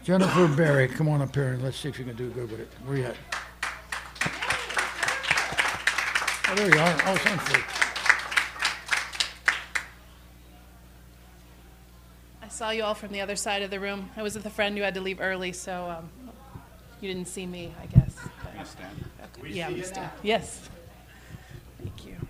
Jennifer Berry, come on up here and let's see if you can do good with it. Where you at? Oh, there you are. Oh, thanks. I saw you all from the other side of the room. I was with a friend who had to leave early, so you didn't see me, I guess. Can I stand? Okay. Yeah, we stand. Yes. Thank you.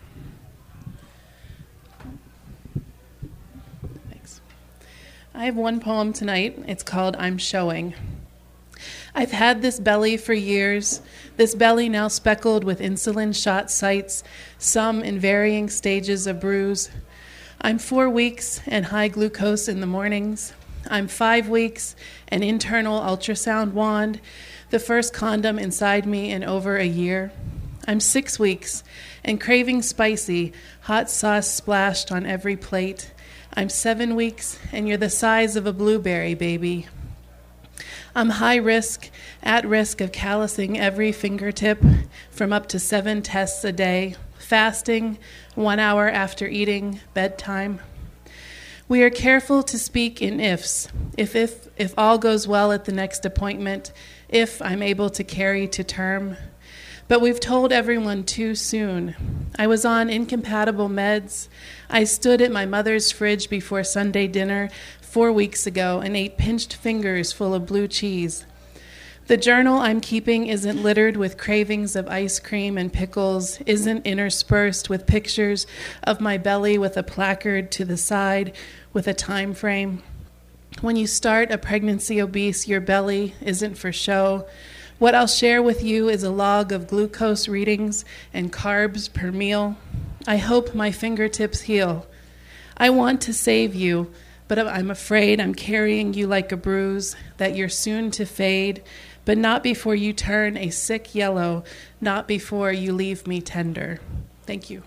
Thanks. I have one poem tonight. It's called I'm Showing. I've had this belly for years, this belly now speckled with insulin shot sites, some in varying stages of bruise. I'm 4 weeks and high glucose in the mornings. I'm 5 weeks, an internal ultrasound wand, the first condom inside me in over a year. I'm 6 weeks and craving spicy, hot sauce splashed on every plate. I'm 7 weeks and you're the size of a blueberry, baby. I'm high risk, at risk of callousing every fingertip from up to 7 tests a day, fasting 1 hour after eating, bedtime. We are careful to speak in ifs, if all goes well at the next appointment, if I'm able to carry to term. But we've told everyone too soon. I was on incompatible meds. I stood at my mother's fridge before Sunday dinner 4 weeks ago and ate pinched fingers full of blue cheese. The journal I'm keeping isn't littered with cravings of ice cream and pickles, isn't interspersed with pictures of my belly with a placard to the side with a time frame. When you start a pregnancy obese, your belly isn't for show. What I'll share with you is a log of glucose readings and carbs per meal. I hope my fingertips heal. I want to save you, but I'm afraid I'm carrying you like a bruise, that you're soon to fade, but not before you turn a sick yellow, not before you leave me tender. Thank you.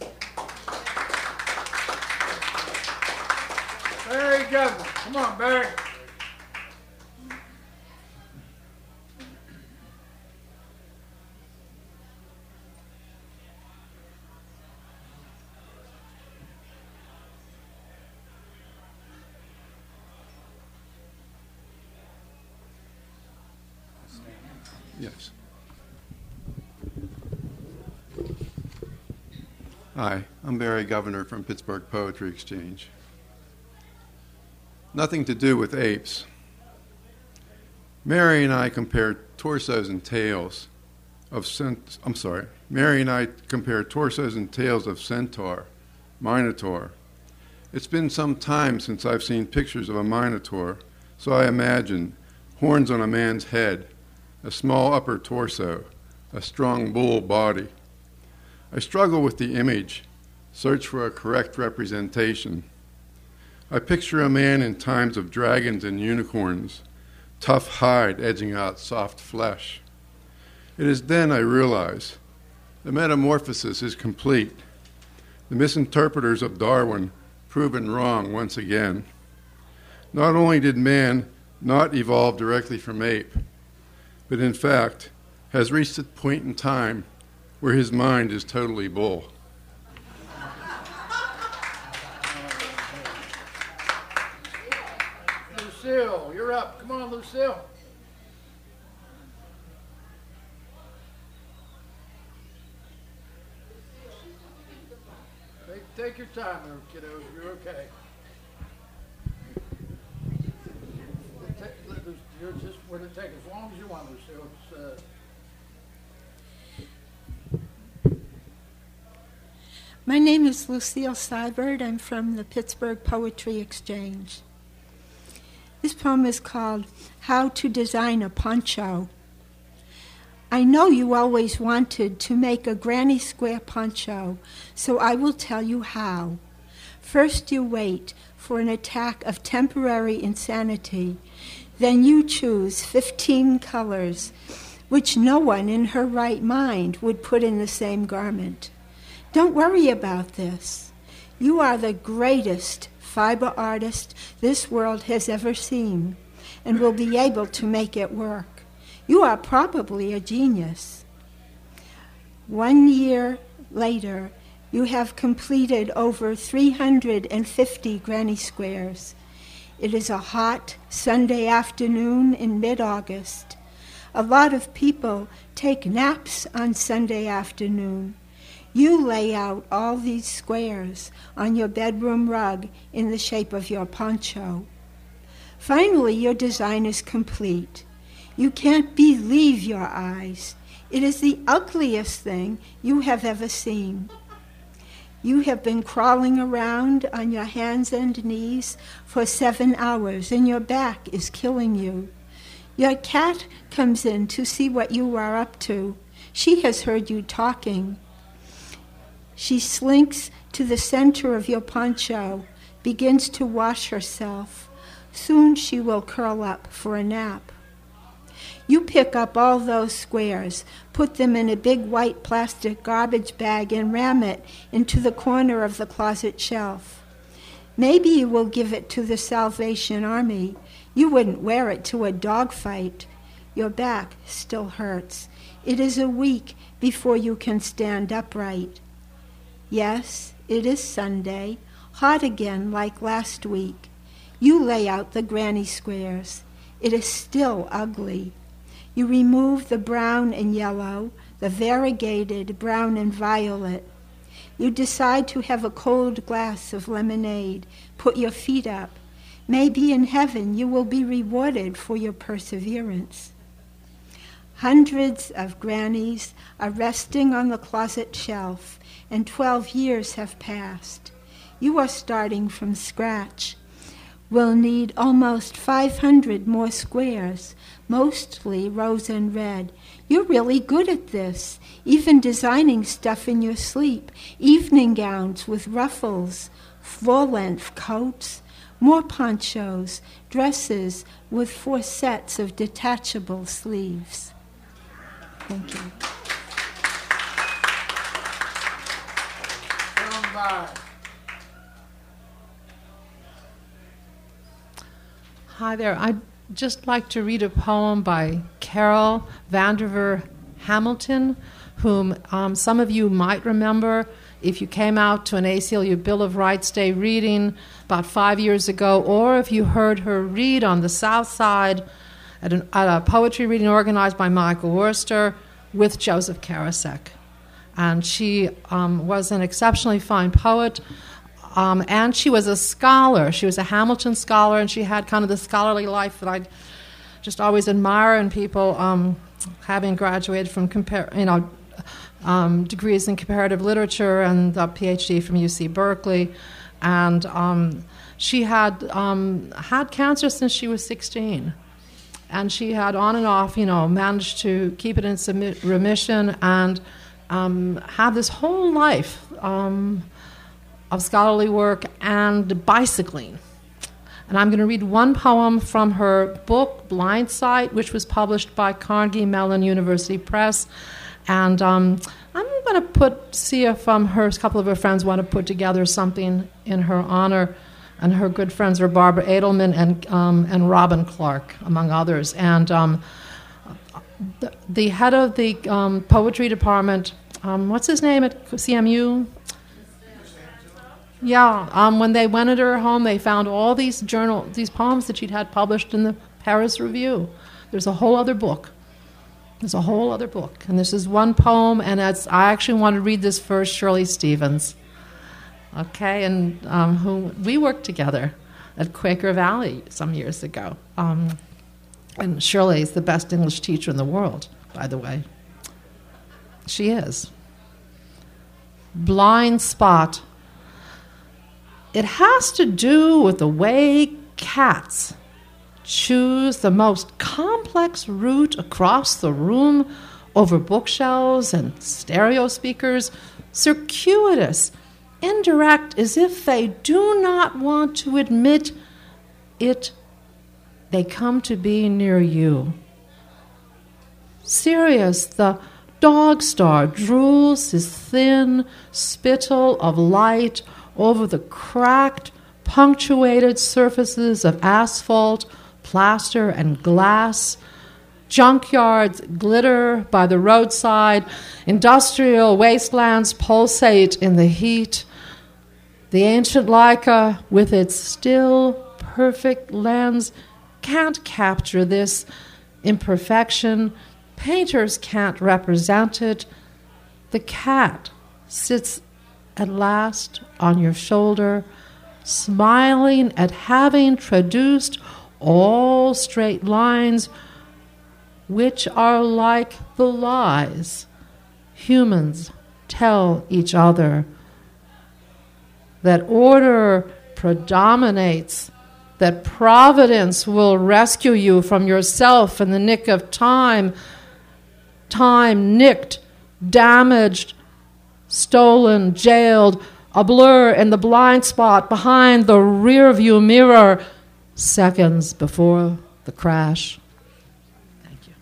Barry Governor. Come on, Barry. Yes. Hi, I'm Barry Governor from Pittsburgh Poetry Exchange. Nothing to do with apes. Mary and I compared torsos and tails of Mary and I compared torsos and tails of centaur, minotaur. It's been some time since I've seen pictures of a minotaur, so I imagine horns on a man's head, a small upper torso, a strong bull body. I struggle with the image, search for a correct representation. I picture a man in times of dragons and unicorns, tough hide edging out soft flesh. It is then I realize the metamorphosis is complete. The misinterpreters of Darwin proven wrong once again. Not only did man not evolve directly from ape, but in fact has reached a point in time where his mind is totally bull. Lucille, you're up. Come on, Lucille. Take your time there, kiddos. You're okay. You're just going to take as long as you want, Lucille. My name is Lucille Seibert. I'm from the Pittsburgh Poetry Exchange. This poem is called How to Design a Poncho. I know you always wanted to make a granny square poncho, so I will tell you how. First you wait for an attack of temporary insanity. Then you choose 15 colors, which no one in her right mind would put in the same garment. Don't worry about this. You are the greatest fiber artist this world has ever seen, and will be able to make it work. You are probably a genius. 1 year later, you have completed over 350 granny squares. It is a hot Sunday afternoon in mid-August. A lot of people take naps on Sunday afternoon. You lay out all these squares on your bedroom rug in the shape of your poncho. Finally, your design is complete. You can't believe your eyes. It is the ugliest thing you have ever seen. You have been crawling around on your hands and knees for 7 hours, and your back is killing you. Your cat comes in to see what you are up to. She has heard you talking. She slinks to the center of your poncho, begins to wash herself. Soon she will curl up for a nap. You pick up all those squares, put them in a big white plastic garbage bag, and ram it into the corner of the closet shelf. Maybe you will give it to the Salvation Army. You wouldn't wear it to a dogfight. Your back still hurts. It is a week before you can stand upright. Yes, it is Sunday, hot again like last week. You lay out the granny squares. It is still ugly. You remove the brown and yellow, the variegated brown and violet. You decide to have a cold glass of lemonade. Put your feet up. Maybe in heaven you will be rewarded for your perseverance. Hundreds of grannies are resting on the closet shelf, and 12 years have passed. You are starting from scratch. We'll need almost 500 more squares, mostly rose and red. You're really good at this, even designing stuff in your sleep, evening gowns with ruffles, full-length coats, more ponchos, dresses with 4 sets of detachable sleeves. Thank you. Hi there. I'd just like to read a poem by Carol Vanderveer Hamilton, whom some of you might remember if you came out to an ACLU Bill of Rights Day reading about 5 years ago, or if you heard her read on the South Side at a poetry reading organized by Michael Worster with Joseph Karasek. And she was an exceptionally fine poet, and she was a scholar. She was a Hamilton scholar, and she had kind of the scholarly life that I just always admire in people having graduated from degrees in comparative literature and a PhD from UC Berkeley. And she had had cancer since she was 16. And she had on and off, managed to keep it in remission and had this whole life of scholarly work and bicycling. And I'm going to read one poem from her book, Blind Sight, which was published by Carnegie Mellon University Press. And I'm going to see if a couple of her friends want to put together something in her honor. And her good friends are Barbara Edelman and Robin Clark, among others. And the head of the poetry department, what's his name at CMU? Yeah, when they went into her home, they found all these poems that she'd had published in the Paris Review. There's a whole other book. And this is one poem, and I actually want to read this first, Shirley Stevens. Okay, and who we worked together at Quaker Valley some years ago. And Shirley is the best English teacher in the world, by the way. She is. Blind spot. It has to do with the way cats choose the most complex route across the room over bookshelves and stereo speakers, circuitous, indirect, as if they do not want to admit it. They come to be near you. Sirius, the dog star, drools his thin spittle of light over the cracked, punctuated surfaces of asphalt, plaster, and glass. Junkyards glitter by the roadside. Industrial wastelands pulsate in the heat. The ancient Leica, with its still, perfect lens can't capture this imperfection. Painters can't represent it. The cat sits at last on your shoulder, smiling at having traduced all straight lines, which are like the lies humans tell each other, that order predominates, that providence will rescue you from yourself in the nick of time, time nicked, damaged, stolen, jailed, a blur in the blind spot behind the rearview mirror, seconds before the crash. Thank you.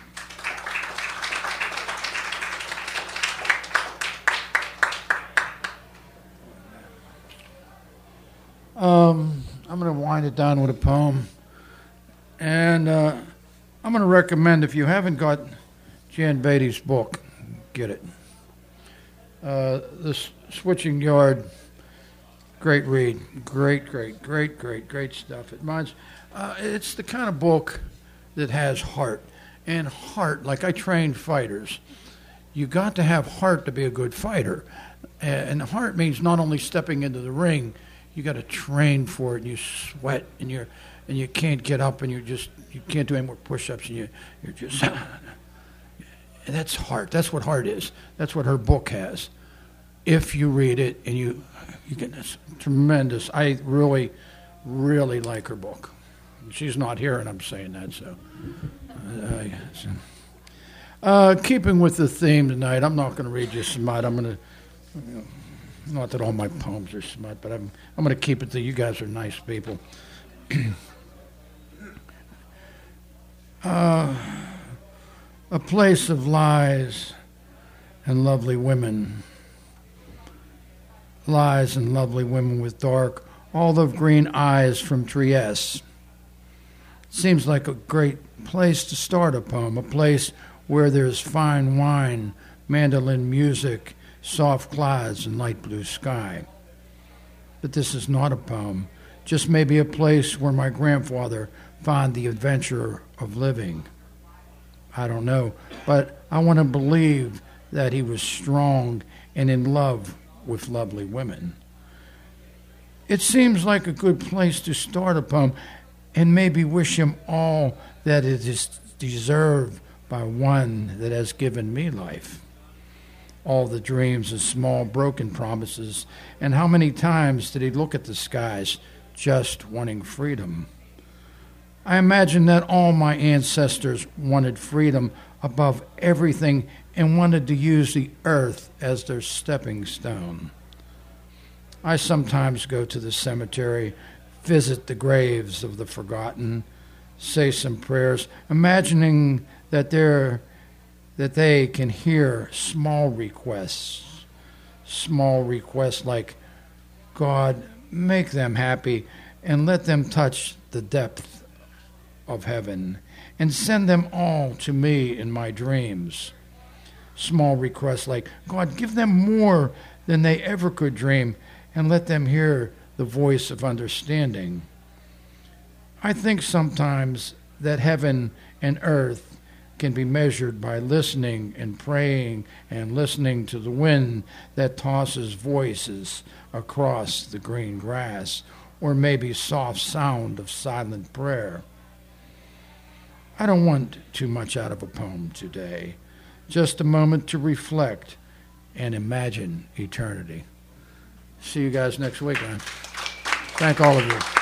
I'm going to wind it down with a poem. And I'm going to recommend, if you haven't got Jan Beatty's book, get it. The Switching Yard, great read. Great stuff. It's the kind of book that has heart. And heart, like I train fighters, you got to have heart to be a good fighter. And heart means not only stepping into the ring, you got to train for it, and you sweat, and you can't get up, and you can't do any more push-ups, and you're just and that's heart. That's what heart is. That's what her book has. If you read it, and you get this tremendous. I really like her book. She's not here, and I'm saying that. So, keeping with the theme tonight, I'm not going to read you smut. I'm going to. Not that all my poems are smut, but I'm going to keep it that you guys are nice people. A place of lies and lovely women. Lies and lovely women with dark, olive green eyes from Trieste. Seems like a great place to start a poem, a place where there's fine wine, mandolin music, soft clouds, and light blue sky. But this is not a poem, just maybe a place where my grandfather found the adventure of living. I don't know, but I want to believe that he was strong and in love with lovely women. It seems like a good place to start a poem and maybe wish him all that it is deserved by one that has given me life. All the dreams and small broken promises, and how many times did he look at the skies just wanting freedom? I imagine that all my ancestors wanted freedom above everything and wanted to use the earth as their stepping stone. I sometimes go to the cemetery, visit the graves of the forgotten, say some prayers, imagining that they can hear small requests like, God, make them happy and let them touch the depth of heaven and send them all to me in my dreams. Small requests like, God, give them more than they ever could dream and let them hear the voice of understanding. I think sometimes that heaven and earth can be measured by listening and praying and listening to the wind that tosses voices across the green grass, or maybe soft sound of silent prayer. I don't want too much out of a poem today, just a moment to reflect and imagine eternity. See you guys next week, man. Thank all of you.